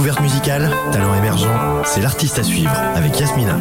Découverte musicale, talent émergent, c'est l'artiste à suivre avec Yasmina.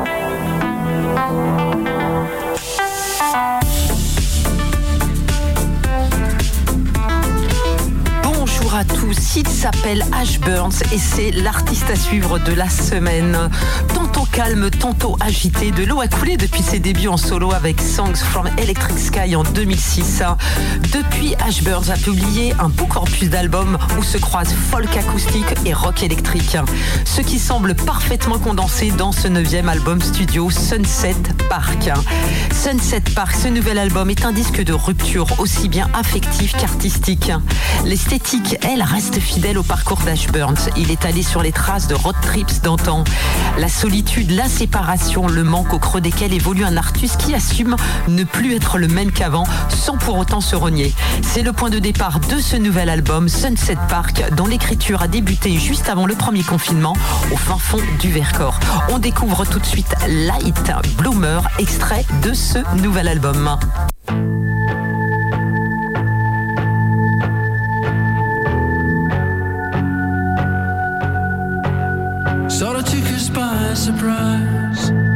Bonjour à tous, il s'appelle Ash Burns et c'est l'artiste à suivre de la semaine. Tantôt calme, tantôt agité, de l'eau a coulé depuis ses débuts en solo avec Songs from Electric Sky en 2006. Depuis, Ash Burns a publié un beau corpus d'albums où se croisent folk acoustique et rock électrique. Ce qui semble parfaitement condensé dans ce 9e album studio Sunset Park. Sunset Park, ce nouvel album est un disque de rupture aussi bien affectif qu'artistique. L'esthétique, elle, reste fidèle au parcours d'Ash Burns. Il est allé sur les traces de road trips d'antan. La solitude, la séparation, le manque au creux desquels évolue un artiste qui assume ne plus être le même qu'avant sans pour autant se renier. C'est le point de départ de ce nouvel album Sunset Park dont l'écriture a débuté juste avant le premier confinement au fin fond du Vercors. On découvre tout de suite Light Bloomer, extrait de ce nouvel album. Sort of took us by surprise.